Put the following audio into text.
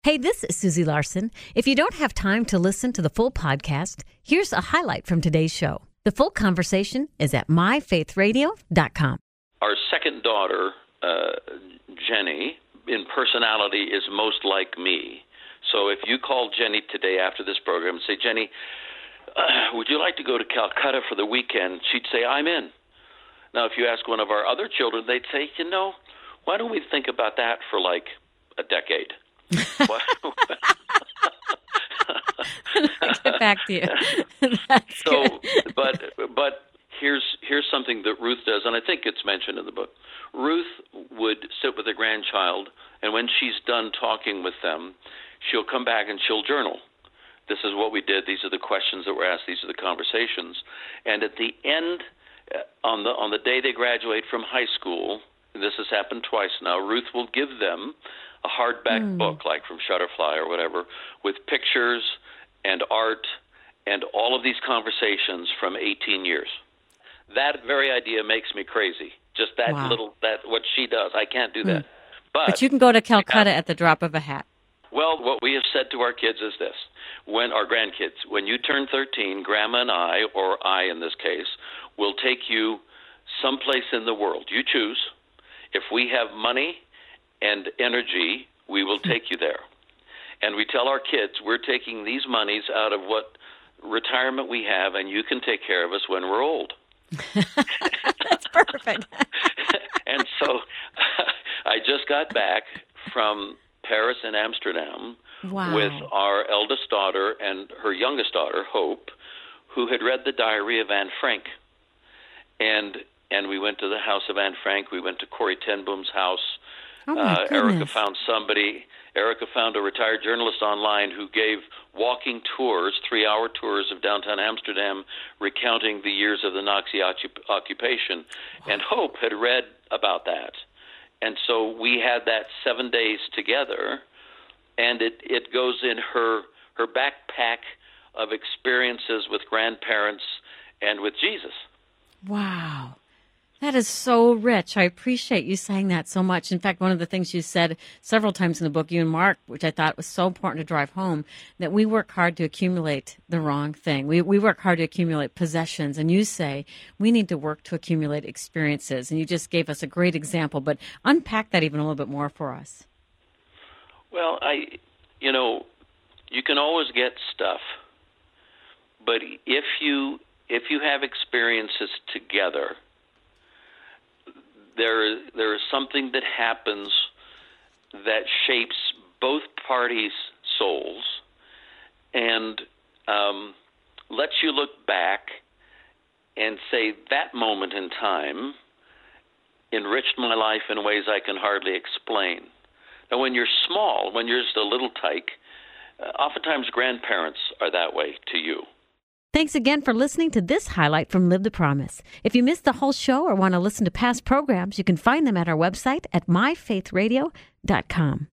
Hey, this is Susie Larson. If you don't have time to listen to the full podcast, here's a highlight from today's show. The full conversation is at myfaithradio.com. Our second daughter, Jenny, in personality is most like me. So if you call Jenny today after this program and say, Jenny, would you like to go to Calcutta for the weekend? She'd say, I'm in. Now, if you ask one of our other children, they'd say, why don't we think about that for like a decade? I'll get back to you. That's so, good. but here's something that Ruth does, and I think it's mentioned in the book. Ruth would sit with a grandchild, and when she's done talking with them, she'll come back and she'll journal. This is what we did. These are the questions that were asked. These are the conversations. And at the end, on the day they graduate from high school, this has happened twice now, Ruth will give them a hardback book, like from Shutterfly or whatever, with pictures and art and all of these conversations from 18 years. That very idea makes me crazy. Just that what she does. I can't do that. But you can go to Calcutta at the drop of a hat. Well, what we have said to our kids is this. When our grandkids, when you turn 13, Grandma and I, or I in this case, will take you someplace in the world. You choose. If we have money and energy, we will take you there. And we tell our kids, we're taking these monies out of what retirement we have, and you can take care of us when we're old. That's perfect. And so I just got back from Paris and Amsterdam with our eldest daughter and her youngest daughter, Hope, who had read the diary of Anne Frank. And we went to the house of Anne Frank. We went to Corrie ten Boom's house. Erica found somebody. Erica found a retired journalist online who gave walking tours, 3-hour tours of downtown Amsterdam, recounting the years of the Nazi occupation. And Hope had read about that. And so we had that 7 days together, and it goes in her backpack of experiences with grandparents and with Jesus. Wow. That is so rich. I appreciate you saying that so much. In fact, one of the things you said several times in the book, you and Mark, which I thought was so important to drive home, that we work hard to accumulate the wrong thing. We work hard to accumulate possessions. And you say we need to work to accumulate experiences. And you just gave us a great example. But unpack that even a little bit more for us. Well, you can always get stuff. But if you have experiences together, there is something that happens that shapes both parties' souls and lets you look back and say, that moment in time enriched my life in ways I can hardly explain. Now, when you're small, when you're just a little tyke, oftentimes grandparents are that way to you. Thanks again for listening to this highlight from Live the Promise. If you missed the whole show or want to listen to past programs, you can find them at our website at myfaithradio.com.